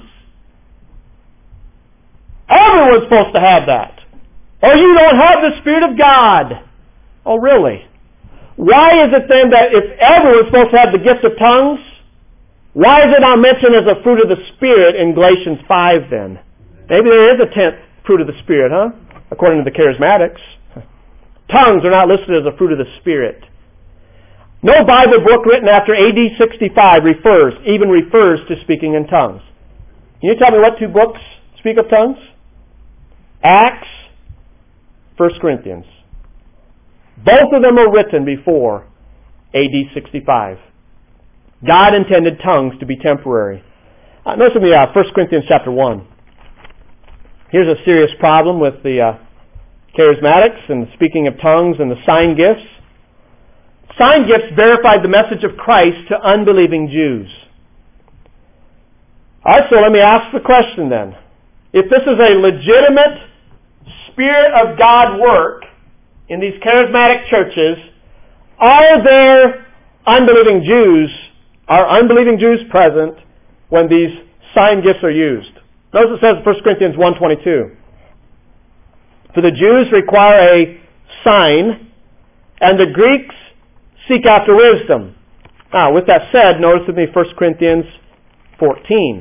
Everyone's supposed to have that. Or you don't have the Spirit of God. Oh, really? Why is it then that if everyone's supposed to have the gift of tongues, why is it not mentioned as a fruit of the Spirit in Galatians 5 then? Maybe there is a 10th fruit of the Spirit, huh? According to the charismatics. Tongues are not listed as a fruit of the Spirit. No Bible book written after AD 65 even refers to speaking in tongues. Can you tell me what two books speak of tongues? Acts, 1 Corinthians. Both of them were written before AD 65. God intended tongues to be temporary. Notice with me 1 Corinthians chapter 1. Here's a serious problem with the charismatics and the speaking of tongues and the sign gifts. Sign gifts verified the message of Christ to unbelieving Jews. All right, so let me ask the question then. If this is a legitimate Spirit of God work in these charismatic churches, are there unbelieving Jews present when these sign gifts are used? Notice it says in 1 Corinthians 1:22. For the Jews require a sign, and the Greeks seek after wisdom. Now, with that said, notice with me 1 Corinthians 14.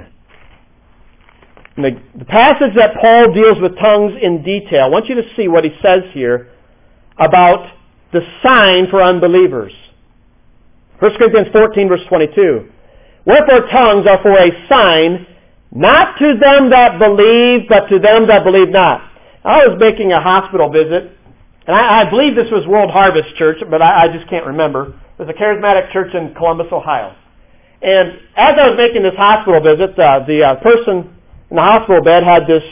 The passage that Paul deals with tongues in detail, I want you to see what he says here about the sign for unbelievers. 1 Corinthians 14, verse 22. Wherefore tongues are for a sign, not to them that believe, but to them that believe not. I was making a hospital visit, and I believe this was World Harvest Church, but I just can't remember. It was a charismatic church in Columbus, Ohio. And as I was making this hospital visit, the person in the hospital bed had this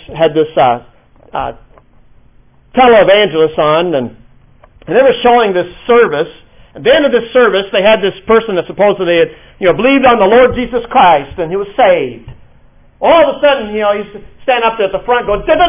televangelist on, and they were showing this service. At the end of this service, they had this person that supposedly had, believed on the Lord Jesus Christ, and he was saved. All of a sudden, he's standing up there at the front going, doing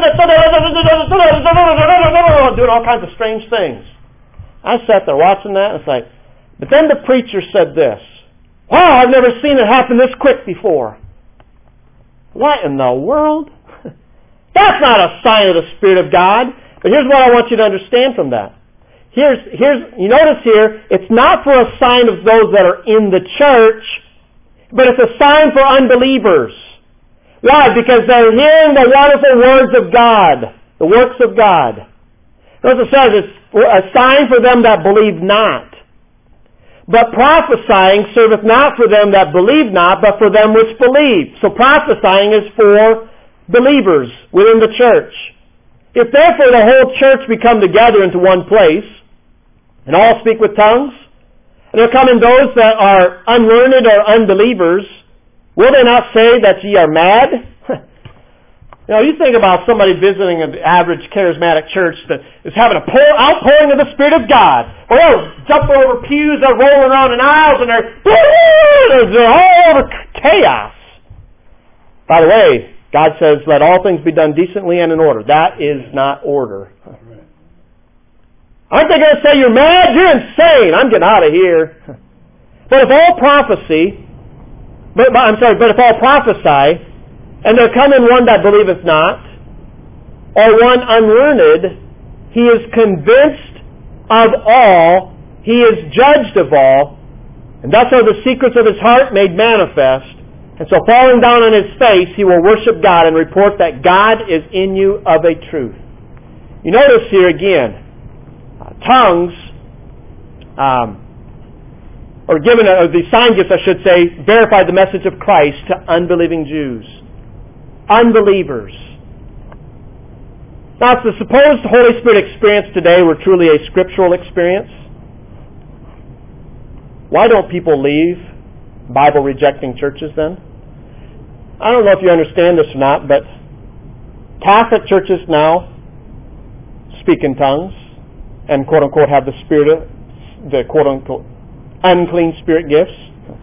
all kinds of strange things. I sat there watching that, and it's like, but then the preacher said this, wow, I've never seen it happen this quick before. What in the world? That's not a sign of the Spirit of God. But here's what I want you to understand from that. You notice here, it's not for a sign of those that are in the church, but it's a sign for unbelievers. Why? Because they're hearing the wonderful words of God, the works of God. Notice it says it's a sign for them that believe not. But prophesying serveth not for them that believe not, but for them which believe. So prophesying is for believers within the church. If therefore the whole church be come together into one place, and all speak with tongues, and there come in those that are unlearned or unbelievers, will they not say that ye are mad? You think about somebody visiting an average charismatic church that is having a outpouring of the Spirit of God. Or they're jumping over pews, they're rolling around in aisles, and they're all over chaos. By the way, God says, let all things be done decently and in order. That is not order. Aren't they going to say, you're mad? You're insane. I'm getting out of here. But if all prophesy, but if all prophesy, and there come in one that believeth not, or one unlearned, he is convinced of all, he is judged of all, and thus are the secrets of his heart made manifest. And so falling down on his face, he will worship God and report that God is in you of a truth. You notice here again, tongues, the sign gifts, I should say, verify the message of Christ to unbelieving Jews. Unbelievers. Now, if the supposed Holy Spirit experience today were truly a scriptural experience, why don't people leave Bible-rejecting churches then? I don't know if you understand this or not, but Catholic churches now speak in tongues and quote-unquote have the quote-unquote unclean spirit gifts.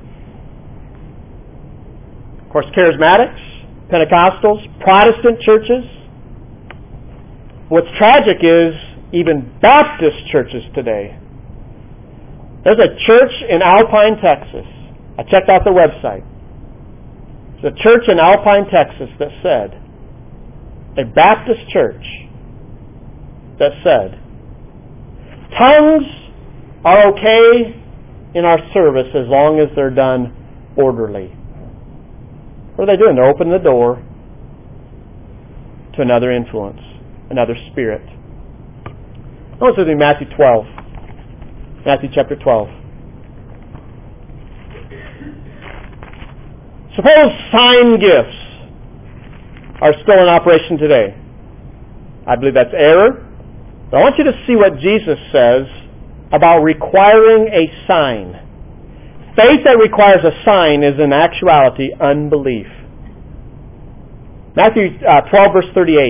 Of course, charismatics, Pentecostals, Protestant churches. What's tragic is even Baptist churches today. There's a church in Alpine, Texas. I checked out their website. There's a church in Alpine, Texas that said, a Baptist church that said, tongues are okay in our service as long as they're done orderly. What are they doing? They're opening the door, to another influence, another spirit. Notice with me Matthew 12. Matthew chapter 12. Suppose sign gifts are still in operation today. I believe that's error. But I want you to see what Jesus says about requiring a sign. Faith that requires a sign is in actuality unbelief. Matthew 12 verse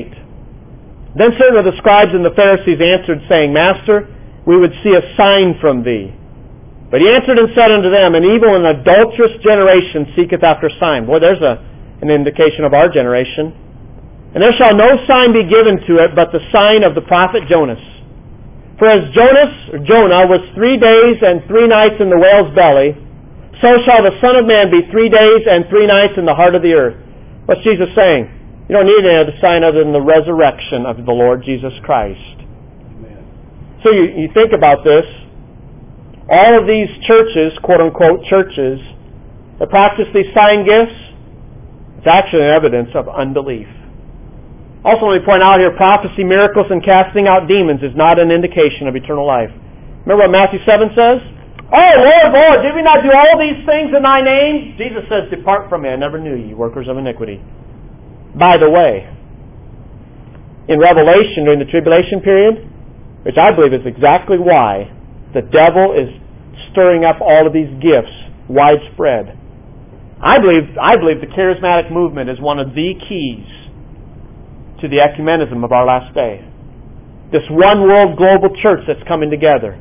38. Then certain of the scribes and the Pharisees answered, saying, Master, we would see a sign from thee. But he answered and said unto them, An evil and adulterous generation seeketh after a sign. Boy, there's an indication of our generation. And there shall no sign be given to it but the sign of the prophet Jonas. For as Jonah was 3 days and 3 nights in the whale's belly, so shall the Son of Man be 3 days and 3 nights in the heart of the earth. What's Jesus saying? You don't need any other sign other than the resurrection of the Lord Jesus Christ. Amen. So you think about this. All of these churches, quote-unquote churches, that practice these sign gifts, it's actually an evidence of unbelief. Also, let me point out here, prophecy, miracles, and casting out demons is not an indication of eternal life. Remember what Matthew 7 says? Oh, Lord, Lord, did we not do all these things in thy name? Jesus says, Depart from me, I never knew you, workers of iniquity. By the way, in Revelation during the tribulation period, which I believe is exactly why the devil is stirring up all of these gifts widespread. I believe the charismatic movement is one of the keys to the ecumenism of our last day. This one world global church that's coming together.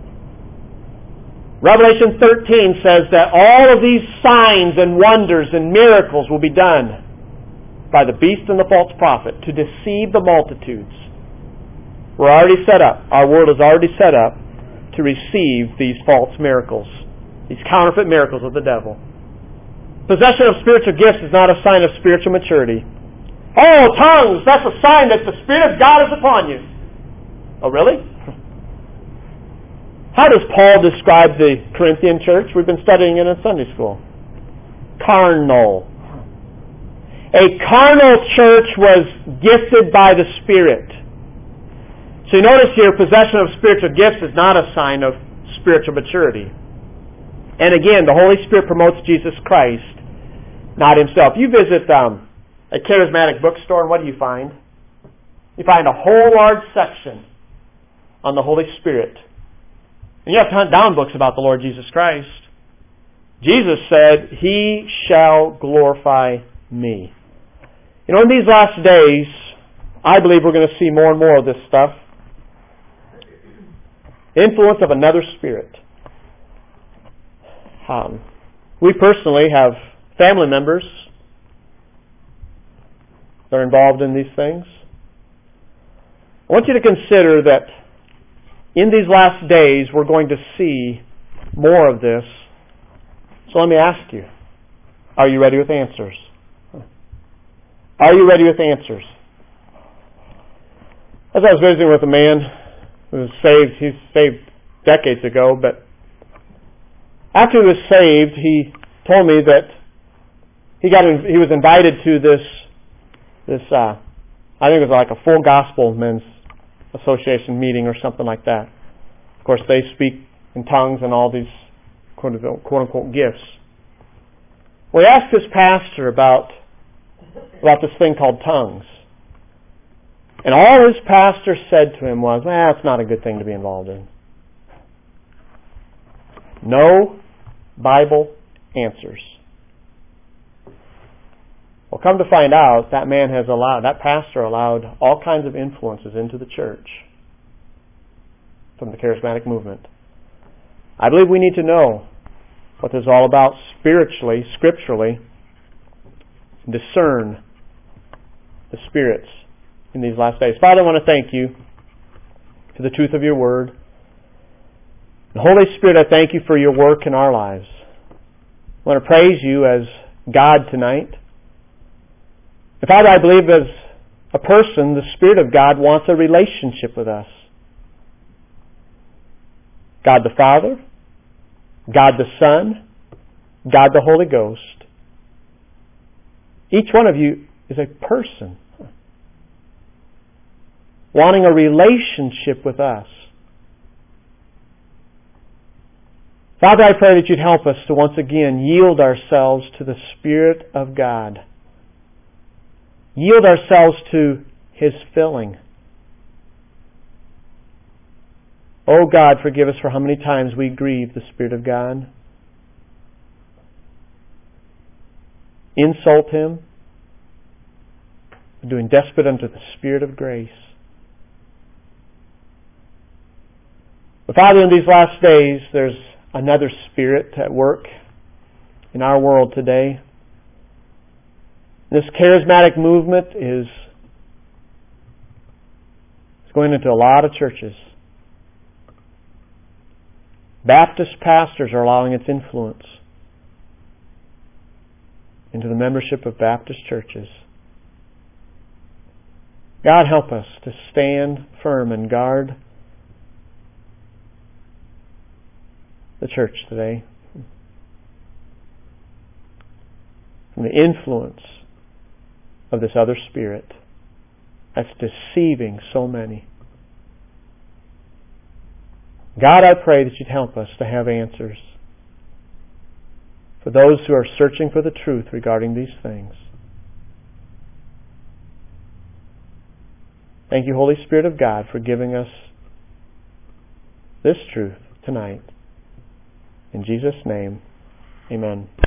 Revelation 13 says that all of these signs and wonders and miracles will be done by the beast and the false prophet to deceive the multitudes. We're already set up. Our world is already set up to receive these false miracles, these counterfeit miracles of the devil. Possession of spiritual gifts is not a sign of spiritual maturity. Oh, tongues, that's a sign that the Spirit of God is upon you. Oh, really? How does Paul describe the Corinthian church? We've been studying it in Sunday school. Carnal. A carnal church was gifted by the Spirit. So you notice here, possession of spiritual gifts is not a sign of spiritual maturity. And again, the Holy Spirit promotes Jesus Christ, not Himself. You visit a charismatic bookstore, and what do you find? You find a whole large section on the Holy Spirit. And you have to hunt down books about the Lord Jesus Christ. Jesus said, He shall glorify me. You know, in these last days, I believe we're going to see more and more of this stuff. Influence of another spirit. We personally have family members that are involved in these things. I want you to consider that in these last days we're going to see more of this. So let me ask you, are you ready with answers? Are you ready with answers? As I was visiting with a man who was saved, he's saved decades ago, but after he was saved, he told me that he was invited to this I think it was like a Full Gospel Men's Association meeting or something like that. Of course, they speak in tongues and all these quote-unquote gifts. Well, he asked his pastor about this thing called tongues. And all his pastor said to him was, it's not a good thing to be involved in. No Bible answers. Well, come to find out, that pastor allowed all kinds of influences into the church from the charismatic movement. I believe we need to know what this is all about spiritually, scripturally, discern the spirits in these last days. Father, I want to thank you for the truth of your word. And Holy Spirit, I thank you for your work in our lives. I want to praise you as God tonight. And Father, I believe as a person, the Spirit of God wants a relationship with us. God the Father, God the Son, God the Holy Ghost. Each one of you is a person. wanting a relationship with us. Father, I pray that you'd help us to once again yield ourselves to the Spirit of God. Yield ourselves to His filling. Oh God, forgive us for how many times we grieve the Spirit of God. Insult Him. Doing despot unto the Spirit of grace. But Father, in these last days, there's another spirit at work in our world today. This charismatic movement is going into a lot of churches. Baptist pastors are allowing its influence into the membership of Baptist churches. God, help us to stand firm and guard the church today from the influence of this other spirit that's deceiving so many. God, I pray that you'd help us to have answers for those who are searching for the truth regarding these things. Thank you, Holy Spirit of God, for giving us this truth tonight. In Jesus' name, amen.